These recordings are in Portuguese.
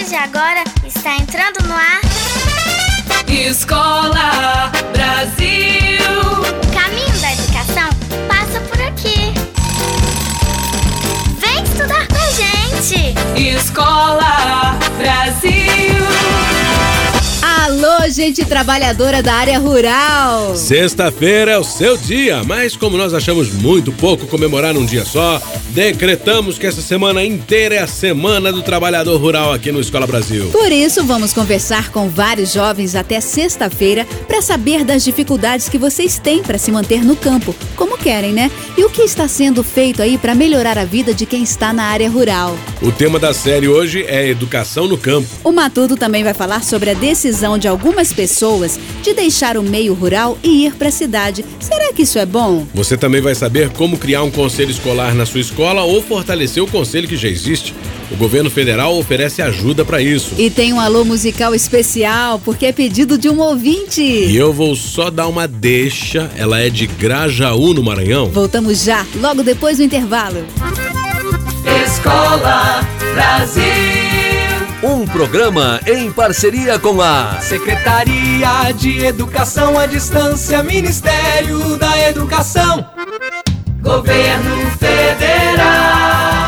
partir de agora está entrando no ar Escola Brasil. O caminho da educação passa por aqui. Vem estudar com a gente. Escola Brasil. Alô, gente trabalhadora da área rural! Sexta-feira é o seu dia, mas como nós achamos muito pouco comemorar num dia só, decretamos que essa semana inteira é a Semana do Trabalhador Rural aqui no Escola Brasil. Por isso, vamos conversar com vários jovens até sexta-feira para saber das dificuldades que vocês têm para se manter no campo, como querem, né? E o que está sendo feito aí para melhorar a vida de quem está na área rural. O tema da série hoje é Educação no Campo. O Matuto também vai falar sobre a decisão de algumas pessoas de deixar o meio rural e ir para a cidade. Será que isso é bom? Você também vai saber como criar um conselho escolar na sua escola ou fortalecer o conselho que já existe. O governo federal oferece ajuda para isso. E tem um alô musical especial, porque é pedido de um ouvinte. E eu vou só dar uma deixa, ela é de Grajaú, no Maranhão. Voltamos já, logo depois do intervalo. Escola Brasil. Um programa em parceria com a Secretaria de Educação à Distância, Ministério da Educação, Governo Federal.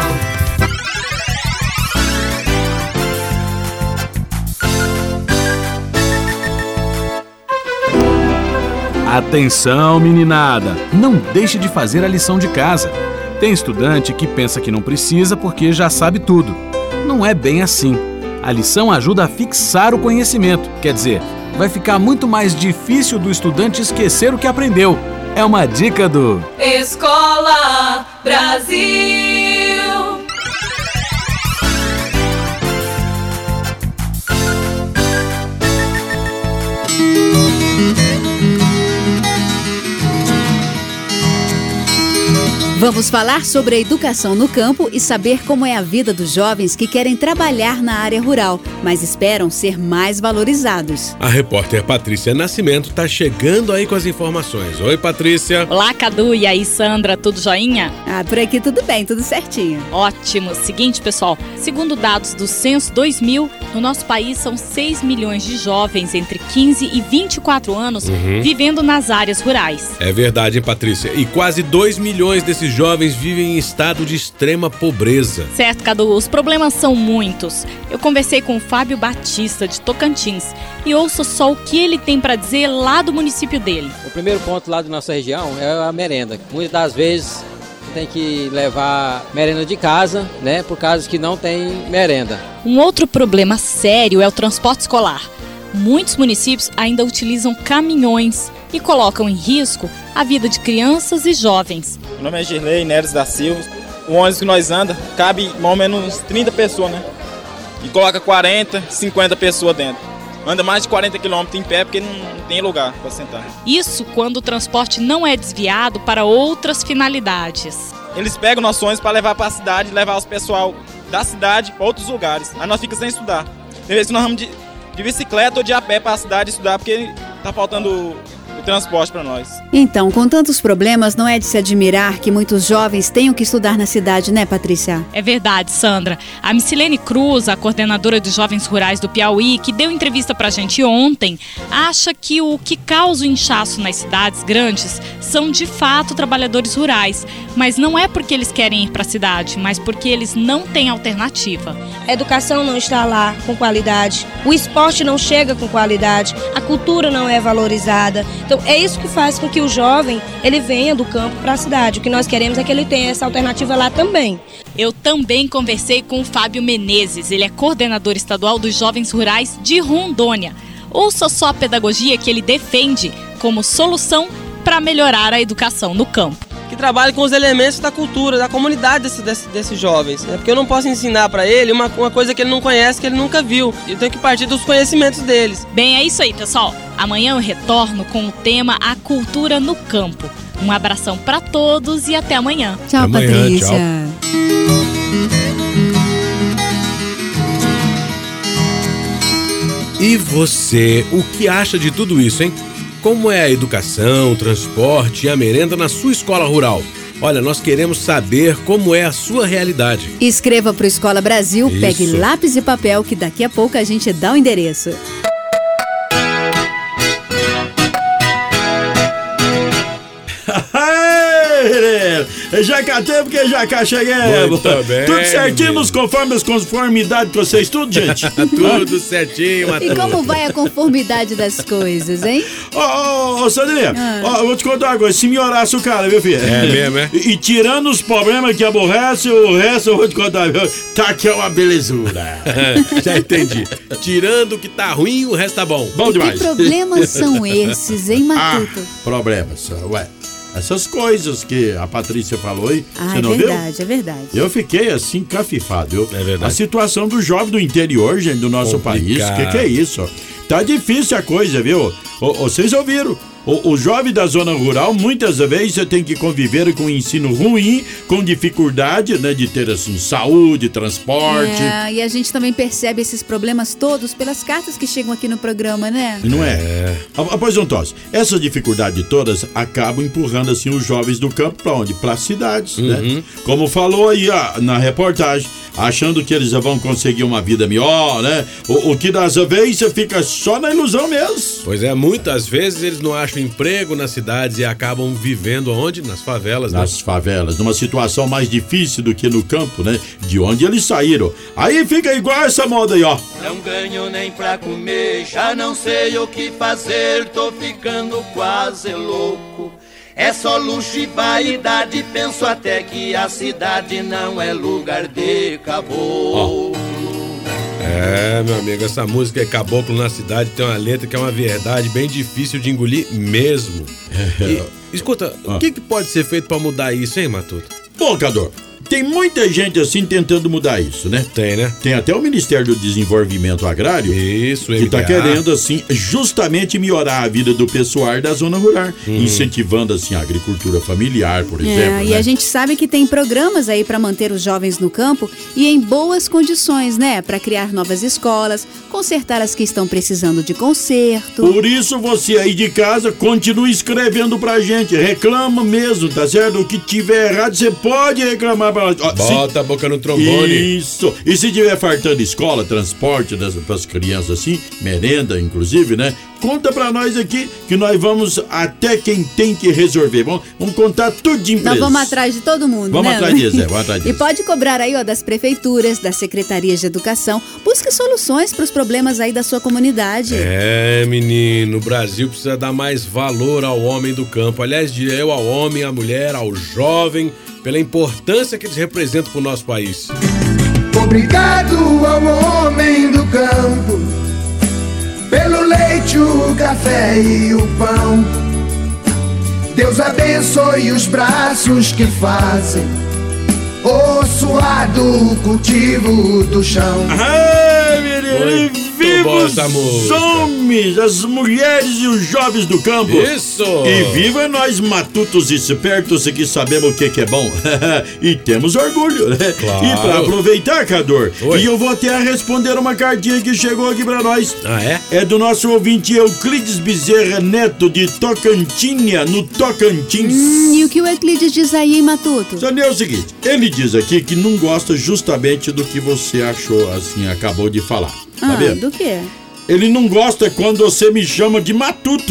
Atenção, meninada! Não deixe de fazer a lição de casa. Tem estudante que pensa que não precisa porque já sabe tudo. Não é bem assim. A lição ajuda a fixar o conhecimento. Quer dizer, vai ficar muito mais difícil do estudante esquecer o que aprendeu. É uma dica do Escola Brasil. Vamos falar sobre a educação no campo e saber como é a vida dos jovens que querem trabalhar na área rural, mas esperam ser mais valorizados. A repórter Patrícia Nascimento está chegando aí com as informações. Oi, Patrícia. Olá, Cadu. E aí, Sandra? Tudo joinha? Por aqui tudo bem, tudo certinho. Ótimo. Seguinte, pessoal. Segundo dados do Censo 2000, no nosso país são 6 milhões de jovens entre 15 e 24 anos vivendo nas áreas rurais. É verdade, hein, Patrícia? E quase 2 milhões desses jovens vivem em estado de extrema pobreza. Certo, Cadu. Os problemas são muitos. Eu conversei com o Fábio Batista, de Tocantins, e ouço só o que ele tem para dizer lá do município dele. O primeiro ponto lá da nossa região é a merenda. Muitas das vezes tem que levar merenda de casa, né, por causa que não tem merenda. Um outro problema sério é o transporte escolar. Muitos municípios ainda utilizam caminhões e colocam em risco a vida de crianças e jovens. Meu nome é Girlei Neres da Silva. O ônibus que nós anda cabe mais ou menos 30 pessoas, né? E coloca 40, 50 pessoas dentro. Anda mais de 40 quilômetros em pé porque não tem lugar para sentar. Isso quando o transporte não é desviado para outras finalidades. Eles pegam nossos ônibus para levar para a cidade, levar os pessoal da cidade para outros lugares. Aí nós ficamos sem estudar. Tem vezes que nós vamos de bicicleta ou de a pé para a cidade estudar porque tá faltando o transporte para nós. Então, com tantos problemas, não é de se admirar que muitos jovens tenham que estudar na cidade, né, Patrícia? É verdade, Sandra. A Micilene Cruz, a coordenadora de Jovens Rurais do Piauí, que deu entrevista pra gente ontem, acha que o que causa o inchaço nas cidades grandes são, de fato, trabalhadores rurais. Mas não é porque eles querem ir pra cidade, mas porque eles não têm alternativa. A educação não está lá com qualidade, o esporte não chega com qualidade, a cultura não é valorizada. Então, é isso que faz com que o jovem ele venha do campo para a cidade. O que nós queremos é que ele tenha essa alternativa lá também. Eu também conversei com o Fábio Menezes, ele é coordenador estadual dos Jovens Rurais de Rondônia. Ouça só a pedagogia que ele defende como solução para melhorar a educação no campo. Que trabalhe com os elementos da cultura, da comunidade desses jovens, né? Porque eu não posso ensinar para ele uma coisa que ele não conhece, que ele nunca viu. Eu tenho que partir dos conhecimentos deles. Bem, é isso aí, pessoal. Amanhã eu retorno com o tema A Cultura no Campo. Um abração para todos e até amanhã. Tchau, amanhã, Patrícia. Tchau. E você, o que acha de tudo isso, hein? Como é a educação, o transporte e a merenda na sua escola rural? Olha, nós queremos saber como é a sua realidade. Escreva pro Escola Brasil, Isso. pegue lápis e papel que daqui a pouco a gente dá o endereço. Já catei porque já cá chegamos. Muito bem, tudo certinho, menino. conforme as conformidades com vocês, tudo, gente? Tudo certinho, E Matuto. como vai a conformidade das coisas, hein? Ô, Sandrinha, eu vou te contar uma coisa, se melhorasse o cara, viu, filho? É mesmo, é? E tirando os problemas que aborrecem, o resto eu vou te contar, viu? Tá que é uma belezura. Já entendi. Tirando o que tá ruim, o resto tá bom. Bom demais. Que problemas são esses, hein, Matuto? Problemas, ué. Essas coisas que a Patrícia falou aí, você É não verdade, viu? é verdade. Eu fiquei assim, cafifado. É verdade. A situação do jovem do interior, gente, do nosso Complicado. país, que é isso? Tá difícil a coisa, viu? Vocês ouviram? O jovem da zona rural, muitas vezes, você tem que conviver com um ensino ruim, com dificuldade, né, de ter, assim, saúde, transporte. E a gente também percebe esses problemas todos pelas cartas que chegam aqui no programa, né? Não é? Pois não, Tosse. Essas dificuldades todas acabam empurrando, assim, os jovens do campo pra onde? Pra cidades, né? Como falou aí na reportagem, achando que eles vão conseguir uma vida melhor, né? O que das vezes fica só na ilusão mesmo. Pois é, muitas vezes eles não acham emprego nas cidades e acabam vivendo onde? Nas favelas, né? Nas favelas, numa situação mais difícil do que no campo, né? De onde eles saíram. Aí fica igual essa moda aí, ó. Não ganho nem pra comer, já não sei o que fazer, tô ficando quase louco. É só luxo e vaidade, penso até que a cidade não é lugar de caboclo. É, meu amigo, essa música é Caboclo na Cidade, tem uma letra que é uma verdade bem difícil de engolir mesmo. E, escuta, o que pode ser feito pra mudar isso, hein, Matuto? Bom, Cador, tem muita gente assim tentando mudar isso, né? Tem, né? Tem até o Ministério do Desenvolvimento Agrário. Isso, que tá MDA. querendo, assim, justamente melhorar a vida do pessoal da zona rural. Incentivando, assim, a agricultura familiar, por exemplo. E né? a gente sabe que tem programas aí para manter os jovens no campo e em boas condições, né? Para criar novas escolas, consertar as que estão precisando de conserto. Por isso, você aí de casa, continue escrevendo pra gente. Reclama mesmo, tá certo? O que tiver errado, você pode reclamar pra nós. Ó, Bota a boca no trombone. Isso. E se tiver fartando escola, transporte pras crianças assim, merenda inclusive, né? Conta pra nós aqui que nós vamos até quem tem que resolver. Vamos contar tudinho pra Nós eles. vamos atrás de todo mundo, Vamos né? atrás disso, vamos atrás E disso. pode cobrar aí, ó, das prefeituras, das secretarias de educação. Busque soluções para os problemas aí da sua comunidade. É, menino, o Brasil precisa dar mais valor ao homem do campo. Aliás, diria eu, ao homem, à mulher, ao jovem, pela importância que eles representam pro nosso país. Obrigado ao homem do campo, pelo leite, o café e o pão. Deus abençoe os braços que fazem o suado cultivo do chão. Ai, menino, Muito viva boa os essa música. homens, as mulheres e os jovens do campo. Isso! E viva nós matutos e espertos que sabemos o que é bom. E temos orgulho, né? Claro. E pra aproveitar, Cador, Oi. e eu vou até responder uma cartinha que chegou aqui pra nós. Ah, é? É do nosso ouvinte Euclides Bezerra Neto, de Tocantinha, no Tocantins. E o que o Euclides diz aí, hein, Matuto? Só é o seguinte, ele diz aqui que não gosta justamente do que você achou, assim, acabou de falar. Tá vendo? Do quê? Ele não gosta quando você me chama de Matuto.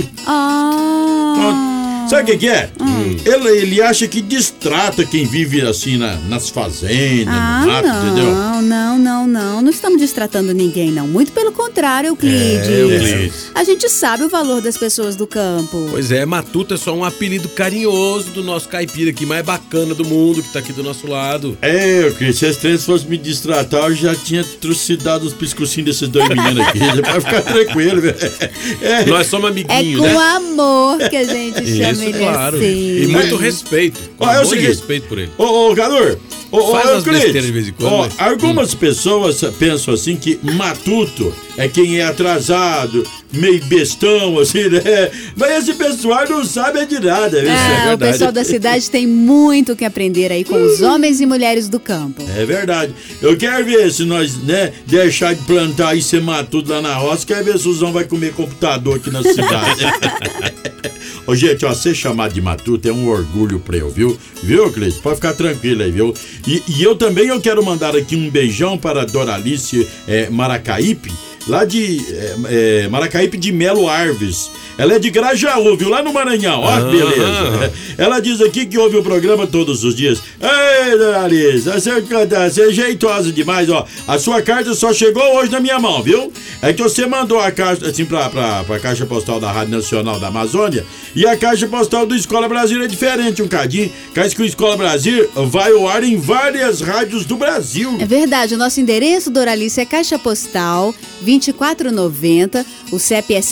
Sabe o que é? Ele acha que distrata quem vive assim nas fazendas, no mato, entendeu? Não estamos distratando ninguém, não. Muito pelo contrário, Euclides. Euclides. A gente sabe o valor das pessoas do campo. Pois é, Matuto é só um apelido carinhoso do nosso caipira aqui, mais bacana do mundo, que tá aqui do nosso lado. É, Euclides, se as três fossem me distratar, eu já tinha trucidado os piscocinhos desses dois meninos aqui. Pra ficar tranquilo, velho. Nós somos amiguinhos, É com né? amor que a gente chama Isso, ele claro. assim. E muito respeito. Com Ó, é o amor e seguinte. respeito por ele. Ô, Cador, Faz umas Euclides, besteiras de vez em quando, ó, mas- algumas pessoas pensam assim que matuto é quem é atrasado, meio bestão, assim, né? Mas esse pessoal não sabe de nada, viu? Isso é O verdade. pessoal da cidade tem muito o que aprender aí com os homens e mulheres do campo. É verdade. Eu quero ver se nós, né, deixar de plantar e ser matuto lá na roça, quero ver se o Zão vai comer computador aqui na cidade. Ô, gente, ó, ser chamado de matuto é um orgulho pra eu, viu? Viu, Cleiton? Pode ficar tranquilo aí, viu? E eu também quero mandar aqui um beijão para a Doralice Maracaípe, lá de Maracaípe de Melo Arves. Ela é de Grajaú, viu? Lá no Maranhão. Ó, beleza. Ela diz aqui que ouve o programa todos os dias. Ei, Doralice, você é jeitosa demais, ó. A sua carta só chegou hoje na minha mão, viu? É que você mandou a caixa, assim, pra Caixa Postal da Rádio Nacional da Amazônia, e a Caixa Postal do Escola Brasil é diferente um cadinho. Cais que o Escola Brasil vai ao ar em várias rádios do Brasil. É verdade, o nosso endereço, Doralice, é Caixa Postal 2490, o CEP é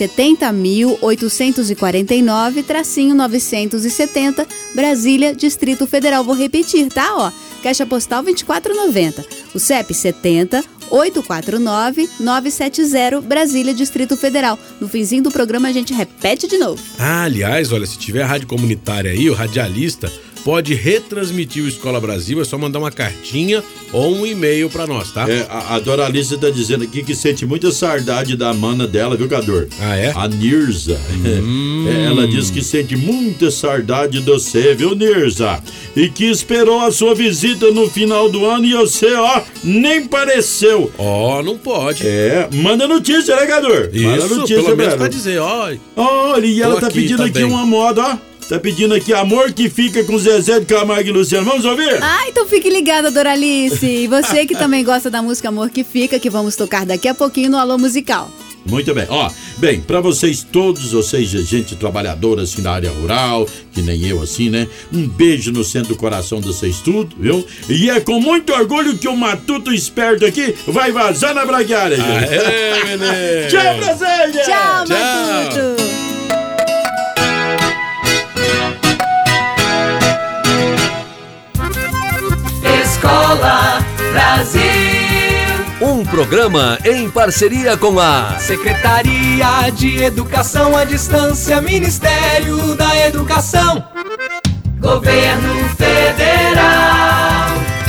70.849-970, Brasília, Distrito Federal. Vou repetir, tá? Ó, Caixa Postal 2490, o CEP 70.849-970, Brasília, Distrito Federal. No finzinho do programa a gente repete de novo. Aliás, olha, se tiver rádio comunitária aí, o radialista pode retransmitir o Escola Brasil, é só mandar uma cartinha ou um e-mail pra nós, tá? A Doralice tá dizendo aqui que sente muita saudade da mana dela, viu, Cador? Ah, é? A Nirza. Ela diz que sente muita saudade de você, viu, Nirza? E que esperou a sua visita no final do ano e você, ó, nem pareceu. Ó, não pode. Manda notícia, né, Cador? Isso, manda notícia, pelo menos pra dizer, ó. Olha, e ela tá pedindo aqui uma moda, ó. Tá pedindo aqui Amor que Fica com Zezé de Camargo e Luciano. Vamos ouvir? Ah, então fique ligada, Doralice. E você que também gosta da música Amor que Fica, que vamos tocar daqui a pouquinho no Alô Musical. Muito bem. Ó, bem, pra vocês todos, vocês, gente trabalhadora assim na área rural, que nem eu assim, né? Um beijo no centro do coração de vocês tudo, viu? E é com muito orgulho que o Matuto esperto aqui vai vazar na braguiária, gente. Menino. Tchau pra vocês, gente. Tchau, Matuto. Escola Brasil. Um programa em parceria com a Secretaria de Educação à Distância, Ministério da Educação, Governo Federal.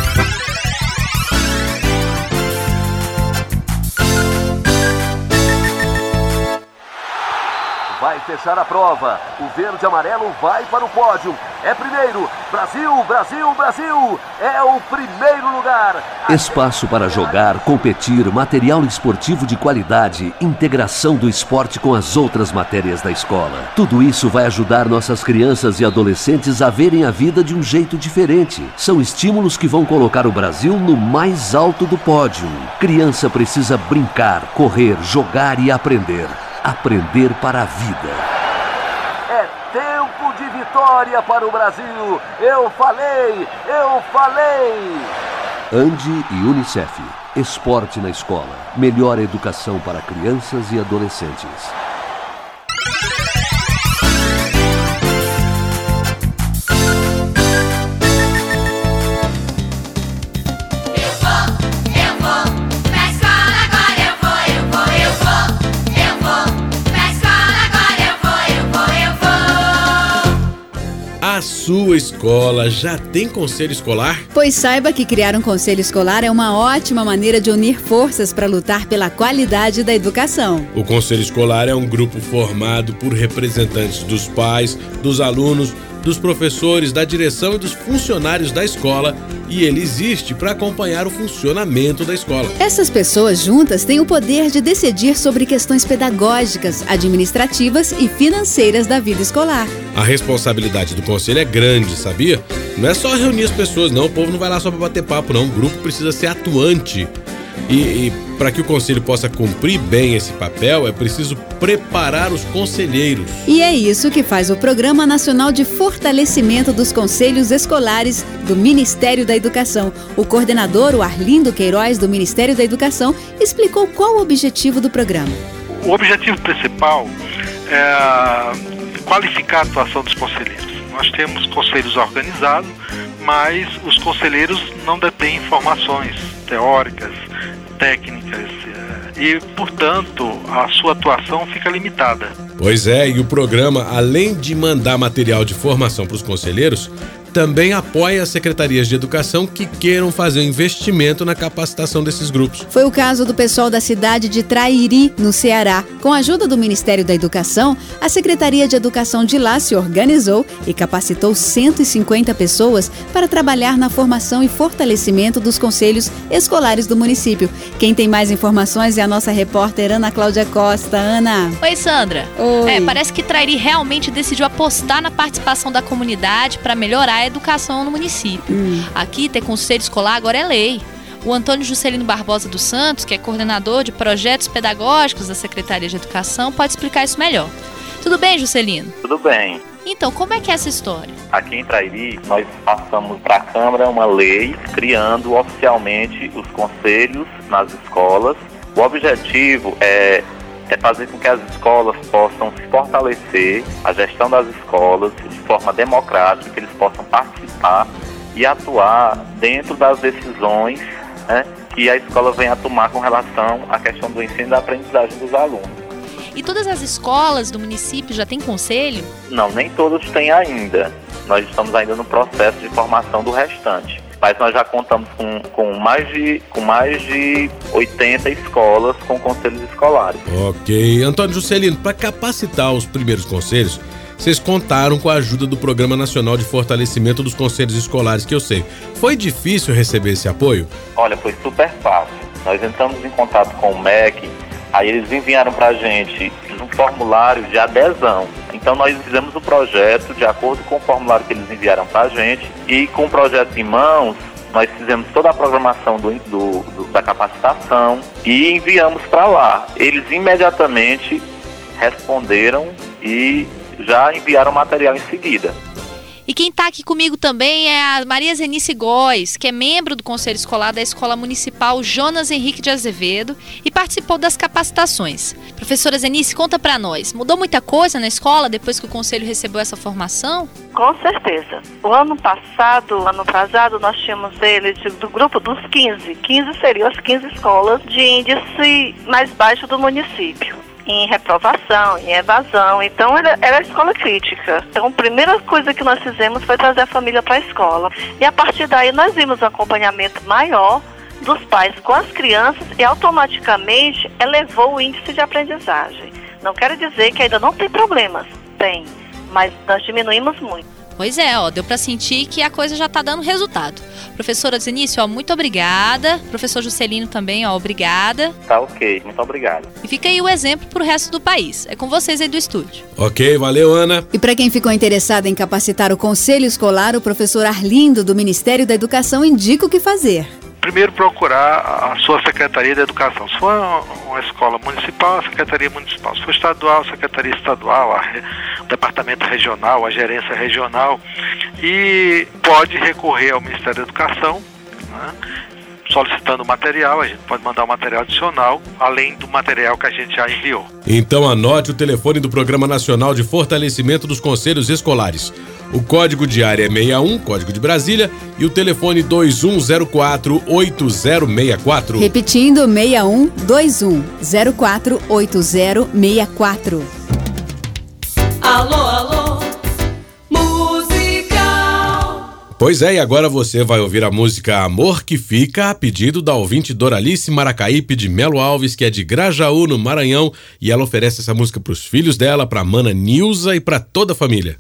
Vai fechar a prova. O verde e amarelo vai para o pódio. É primeiro. Brasil, Brasil, Brasil. É o primeiro lugar. Espaço para jogar, competir, material esportivo de qualidade, integração do esporte com as outras matérias da escola. Tudo isso vai ajudar nossas crianças e adolescentes a verem a vida de um jeito diferente. São estímulos que vão colocar o Brasil no mais alto do pódio. Criança precisa brincar, correr, jogar e aprender. Aprender para a vida. É tempo de vitória para o Brasil. Eu falei, eu falei. Andi e Unicef. Esporte na escola. Melhor educação para crianças e adolescentes. A sua escola já tem conselho escolar? Pois saiba que criar um conselho escolar é uma ótima maneira de unir forças para lutar pela qualidade da educação. O conselho escolar é um grupo formado por representantes dos pais, dos alunos, dos professores, da direção e dos funcionários da escola, e ele existe para acompanhar o funcionamento da escola. Essas pessoas juntas têm o poder de decidir sobre questões pedagógicas, administrativas e financeiras da vida escolar. A responsabilidade do conselho é grande, sabia? Não é só reunir as pessoas, não. O povo não vai lá só para bater papo, não. O grupo precisa ser atuante. E para que o conselho possa cumprir bem esse papel, é preciso preparar os conselheiros. E é isso que faz o Programa Nacional de Fortalecimento dos Conselhos Escolares do Ministério da Educação. O coordenador, o Arlindo Queiroz, do Ministério da Educação, explicou qual o objetivo do programa. O objetivo principal é qualificar a atuação dos conselheiros. Nós temos conselhos organizados, mas os conselheiros não detêm informações teóricas, técnicas e, portanto, a sua atuação fica limitada. Pois é, e o programa, além de mandar material de formação para os conselheiros, também apoia as secretarias de educação que queiram fazer um investimento na capacitação desses grupos. Foi o caso do pessoal da cidade de Trairi, no Ceará. Com a ajuda do Ministério da Educação, a Secretaria de Educação de lá se organizou e capacitou 150 pessoas para trabalhar na formação e fortalecimento dos conselhos escolares do município. Quem tem mais informações é a nossa repórter Ana Cláudia Costa. Ana. Oi, Sandra. Oi. Parece que Trairi realmente decidiu apostar na participação da comunidade para melhorar a educação no município. Aqui, ter conselho escolar agora é lei. O Antônio Juscelino Barbosa dos Santos, que é coordenador de projetos pedagógicos da Secretaria de Educação, pode explicar isso melhor. Tudo bem, Juscelino? Tudo bem. Então, como é que é essa história? Aqui em Trairi, nós passamos para a Câmara uma lei criando oficialmente os conselhos nas escolas. O objetivo é fazer com que as escolas possam se fortalecer, a gestão das escolas de forma democrática, que eles possam participar e atuar dentro das decisões, né, que a escola vem a tomar com relação à questão do ensino e da aprendizagem dos alunos. E todas as escolas do município já têm conselho? Não, nem todos têm ainda. Nós estamos ainda no processo de formação do restante. Mas nós já contamos com mais de 80 escolas com conselhos escolares. Ok. Antônio Juscelino, para capacitar os primeiros conselhos, vocês contaram com a ajuda do Programa Nacional de Fortalecimento dos Conselhos Escolares, que eu sei. Foi difícil receber esse apoio? Olha, foi super fácil. Nós entramos em contato com o MEC, aí eles enviaram para a gente um formulário de adesão. Então nós fizemos o projeto de acordo com o formulário que eles enviaram para a gente e com o projeto em mãos, nós fizemos toda a programação da capacitação e enviamos para lá. Eles imediatamente responderam e já enviaram material em seguida. E quem está aqui comigo também é a Maria Zenice Góes, que é membro do Conselho Escolar da Escola Municipal Jonas Henrique de Azevedo e participou das capacitações. Professora Zenice, conta para nós, mudou muita coisa na escola depois que o Conselho recebeu essa formação? Com certeza. O ano atrasado, nós tínhamos ele do grupo dos 15. 15 seriam as 15 escolas de índice mais baixo do município, em reprovação, em evasão. Então era a escola crítica. Então a primeira coisa que nós fizemos foi trazer a família para a escola. E a partir daí nós vimos um acompanhamento maior dos pais com as crianças e automaticamente elevou o índice de aprendizagem. Não quero dizer que ainda não tem problemas, tem, mas nós diminuímos muito. Pois é, deu para sentir que a coisa já está dando resultado. Professora Zenice, muito obrigada. Professor Juscelino também, obrigada. Tá ok, muito obrigado. E fica aí o exemplo para o resto do país. É com vocês aí do estúdio. Ok, valeu, Ana. E para quem ficou interessado em capacitar o Conselho Escolar, o professor Arlindo, do Ministério da Educação, indica o que fazer. Primeiro, procurar a sua Secretaria de Educação. Se for uma escola municipal, a Secretaria Municipal. Se for estadual, a Secretaria Estadual, o Departamento Regional, a Gerência Regional. E pode recorrer ao Ministério da Educação, né, solicitando material. A gente pode mandar um material adicional, além do material que a gente já enviou. Então anote o telefone do Programa Nacional de Fortalecimento dos Conselhos Escolares. O código de área é 61, código de Brasília, e o telefone 2104-8064. Repetindo, 61-2104-8064. Alô, alô, musical. Pois é, e agora você vai ouvir a música Amor que Fica, a pedido da ouvinte Doralice Maracaípe de Melo Alves, que é de Grajaú, no Maranhão, e ela oferece essa música para os filhos dela, para a mana Nilza e para toda a família.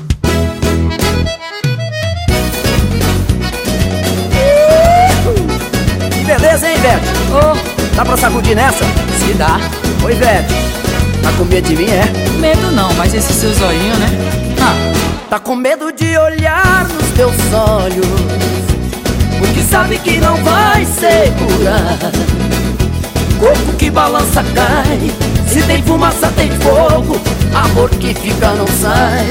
Beleza, hein, velho? Dá pra sacudir nessa? Se dá. Oi, velho. Tá com medo de mim, é? Medo não, mas esses seus olhinhos, né? Tá com medo de olhar nos teus olhos, porque sabe que não vai segurar. Corpo que balança cai, se tem fumaça tem fogo, amor que fica não sai.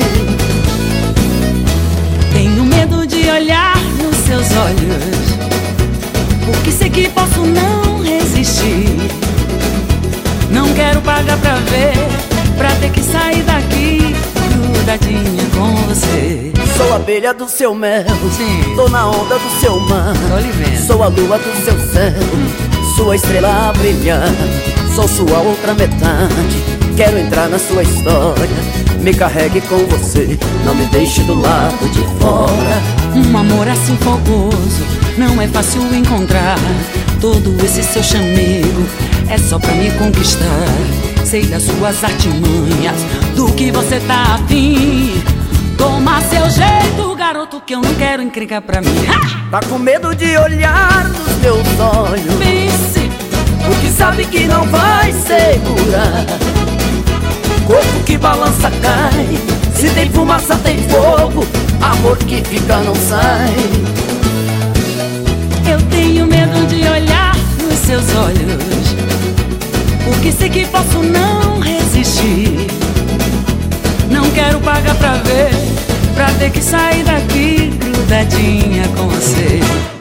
Tenho medo de olhar nos seus olhos, porque sei que posso não resistir. Não quero pagar pra ver, pra ter que sair daqui grudadinha com você. Sou a abelha do seu mel, sim. Tô na onda do seu mar, tô lhe vendo. Sou a lua do seu céu, sua estrela a brilhar. Sou sua outra metade, quero entrar na sua história, Me carregue com você, não me deixe do lado de fora. Um amor assim fogoso, não é fácil encontrar. Todo esse seu chamego é só pra me conquistar. Sei das suas artimanhas, do que você tá afim. Toma seu jeito, garoto, que eu não quero encrencar pra mim. Tá com medo de olhar nos meus olhos? Pense, porque sabe que não vai segurar. Corpo que balança cai, se tem fumaça tem fogo, amor que fica não sai. Eu tenho medo de olhar nos seus olhos, porque sei que posso não resistir. Não quero pagar pra ver, pra ter que sair daqui grudadinha com você.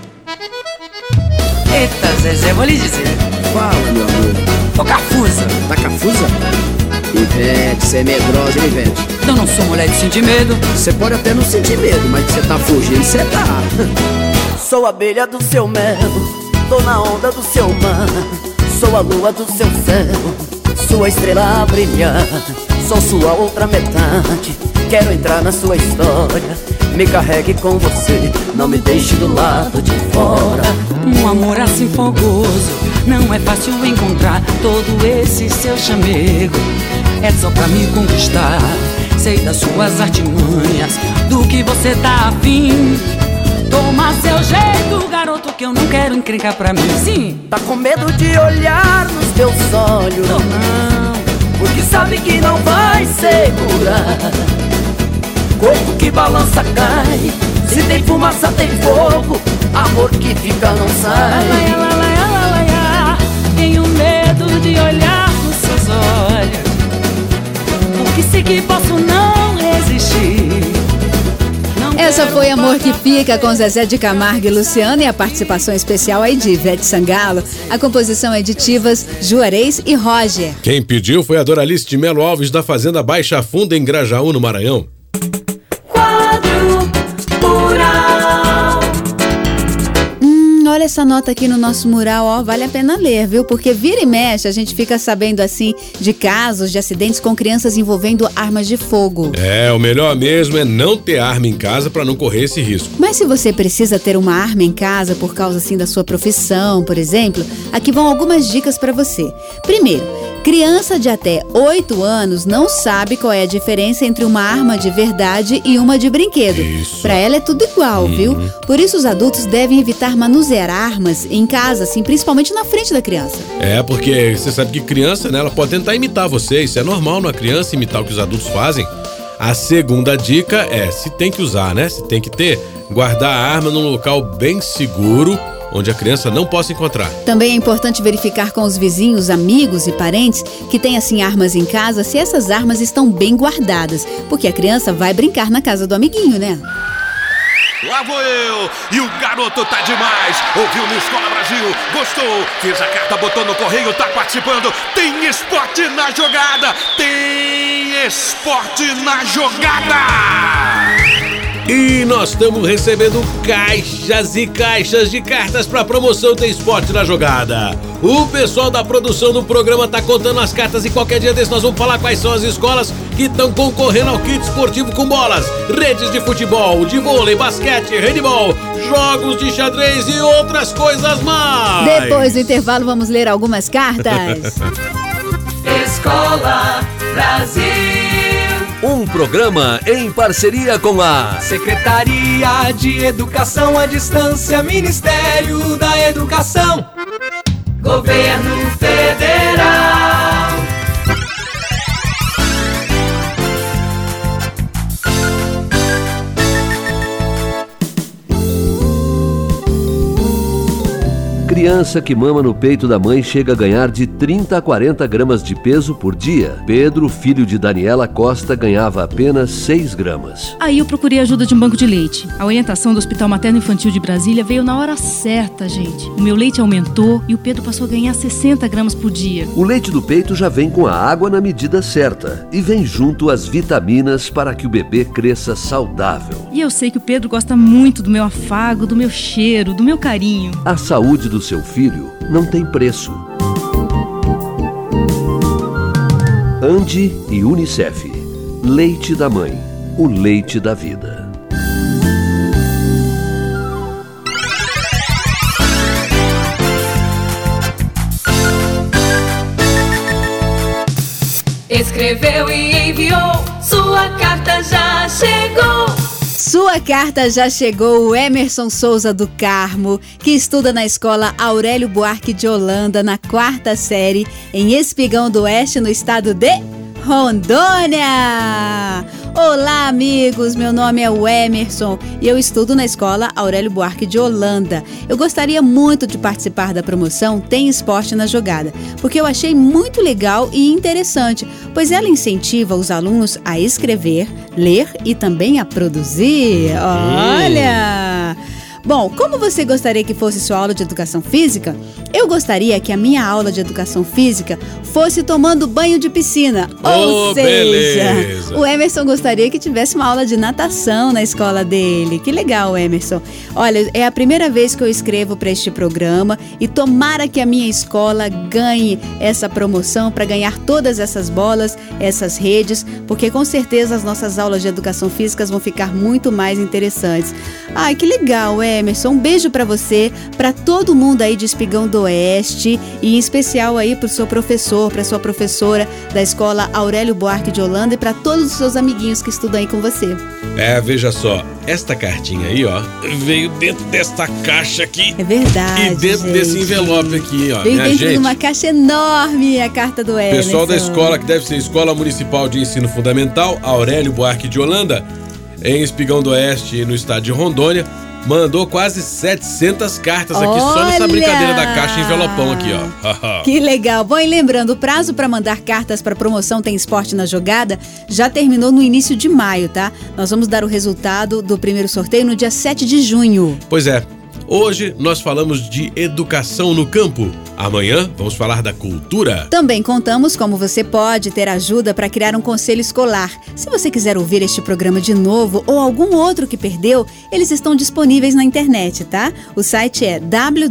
Eita, Zezé, vou lhe dizer. Fala, meu amor. Tô cafusa. Tá cafusa? Ivete, você é medrosa, hein, Ivete? Eu não sou mulher de sentir medo. Você pode até não sentir medo, mas que você tá fugindo, você tá. Sou abelha do seu mel, tô na onda do seu mar. Sou a lua do seu céu, sua estrela a brilhar. Sou sua outra metade, quero entrar na sua história. Me carregue com você, não me deixe do lado de fora. Um amor assim fogoso, não é fácil encontrar. Todo esse seu chamego é só pra me conquistar. Sei das suas artimanhas, do que você tá afim. Toma seu jeito, garoto, que eu não quero encrencar pra mim. Sim. Tá com medo de olhar nos teus olhos? Não, porque sabe que não vai segurar. Corpo que balança cai, se tem fumaça tem fogo, amor que fica não sai. Tenho medo de olhar nos seus olhos, porque sei que posso não resistir. Essa foi Amor que Fica com Zezé de Camargo e Luciano, e a participação especial aí de Ivete Sangalo. A composição é de Tivas, Juarez e Roger. Quem pediu foi a Doralice de Melo Alves, da Fazenda Baixa Funda, em Grajaú, no Maranhão. Quadro Rural. Olha essa nota aqui no nosso mural, ó, vale a pena ler, viu? Porque vira e mexe, a gente fica sabendo, assim, de casos de acidentes com crianças envolvendo armas de fogo. É, o melhor mesmo é não ter arma em casa para não correr esse risco. Mas se você precisa ter uma arma em casa por causa, assim, da sua profissão, por exemplo, aqui vão algumas dicas para você. Primeiro, criança de até 8 anos não sabe qual é a diferença entre uma arma de verdade e uma de brinquedo. Para ela é tudo igual, viu? Por isso os adultos devem evitar manusear armas em casa, assim, principalmente na frente da criança. É, porque você sabe que criança, né, ela pode tentar imitar você. Isso é normal numa criança imitar o que os adultos fazem. A segunda dica é, se tem que usar, né? Se tem que ter, guardar a arma num local bem seguro, onde a criança não possa encontrar. Também é importante verificar com os vizinhos, amigos e parentes que têm, assim, armas em casa, se essas armas estão bem guardadas, porque a criança vai brincar na casa do amiguinho, né? Lá vou eu, e o garoto tá demais. Ouviu no Escola Brasil, gostou, fez a carta, botou no correio, tá participando. Tem esporte na jogada, tem esporte na jogada. E nós estamos recebendo caixas e caixas de cartas para promoção Tem Esporte na Jogada. O pessoal da produção do programa tá contando as cartas e qualquer dia desse nós vamos falar quais são as escolas que estão concorrendo ao kit esportivo com bolas, redes de futebol, de vôlei, basquete, handebol, jogos de xadrez e outras coisas mais. Depois do intervalo vamos ler algumas cartas. Escola Brasil. Um programa em parceria com a Secretaria de Educação à Distância, Ministério da Educação, Governo Federal. Criança que mama no peito da mãe chega a ganhar de 30 a 40 gramas de peso por dia. Pedro, filho de Daniela Costa, ganhava apenas 6 gramas. Aí eu procurei ajuda de um banco de leite. A orientação do Hospital Materno Infantil de Brasília veio na hora certa, gente. O meu leite aumentou e o Pedro passou a ganhar 60 gramas por dia. O leite do peito já vem com a água na medida certa e vem junto as vitaminas para que o bebê cresça saudável. E eu sei que o Pedro gosta muito do meu afago, do meu cheiro, do meu carinho. A saúde do seu filho não tem preço. Andi e Unicef. Leite da Mãe, o leite da vida. Escreveu e enviou, sua carta já chegou. Sua carta já chegou, o Emerson Souza do Carmo, que estuda na escola Aurélio Buarque de Holanda, na 4ª série, em Espigão do Oeste, no estado de Rondônia. Olá, amigos, meu nome é o Emerson e eu estudo na escola Aurélio Buarque de Holanda. Eu gostaria muito de participar da promoção Tem Esporte na Jogada, porque eu achei muito legal e interessante, pois ela incentiva os alunos a escrever, ler e também a produzir. Olha! Bom, como você gostaria que fosse sua aula de educação física? Eu gostaria que a minha aula de educação física fosse tomando banho de piscina. Ou seja, beleza. O Emerson gostaria que tivesse uma aula de natação na escola dele. Que legal, Emerson. Olha, é a primeira vez que eu escrevo para este programa e tomara que a minha escola ganhe essa promoção para ganhar todas essas bolas, essas redes, porque com certeza as nossas aulas de educação física vão ficar muito mais interessantes. Ai, que legal, Emerson. Um beijo para você, para todo mundo aí de Espigão do Oeste e em especial aí pro seu professor, pra sua professora da escola Aurélio Buarque de Holanda e para todos os seus amiguinhos que estudam aí com você. Veja só, esta cartinha aí, ó, veio dentro desta caixa aqui. É verdade, E dentro desse envelope aqui, ó. Veio Minha dentro de gente, uma caixa enorme a carta do Emerson. pessoal da escola, que deve ser Escola Municipal de Ensino Fundamental, Aurélio Buarque de Holanda, em Espigão do Oeste, no estado de Rondônia, mandou quase 700 cartas aqui só nessa brincadeira da caixa envelopão aqui, ó. Que legal. Bom, e lembrando, o prazo para mandar cartas para promoção Tem Esporte na Jogada já terminou no início de maio, tá? Nós vamos dar o resultado do primeiro sorteio no dia 7 de junho. Pois é, hoje nós falamos de educação no campo. Amanhã vamos falar da cultura. Também contamos como você pode ter ajuda para criar um conselho escolar. Se você quiser ouvir este programa de novo ou algum outro que perdeu, eles estão disponíveis na internet, tá? O site é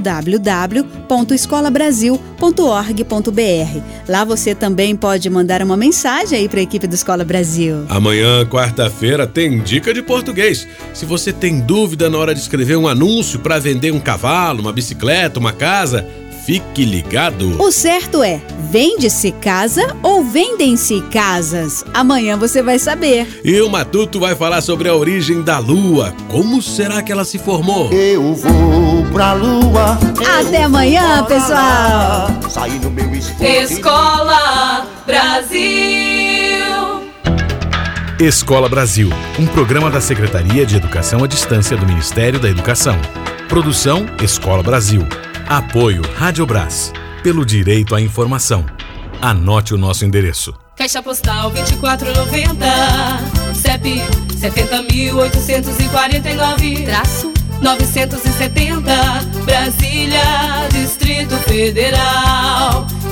www.escolabrasil.org.br. Lá você também pode mandar uma mensagem aí para a equipe do Escola Brasil. Amanhã, quarta-feira, tem dica de português. Se você tem dúvida na hora de escrever um anúncio para vender um cavalo, uma bicicleta, uma casa, fique ligado. O certo é, vende-se casa ou vendem-se casas? Amanhã você vai saber. E o Matuto vai falar sobre a origem da Lua. Como será que ela se formou? Eu vou pra Lua. Até amanhã, pessoal. Saí no meu Escola Brasil. Escola Brasil, um programa da Secretaria de Educação à Distância do Ministério da Educação. Produção Escola Brasil. Apoio Rádio Brás, pelo direito à informação. Anote o nosso endereço. Caixa Postal 2490, CEP 70.849-970, Brasília, Distrito Federal.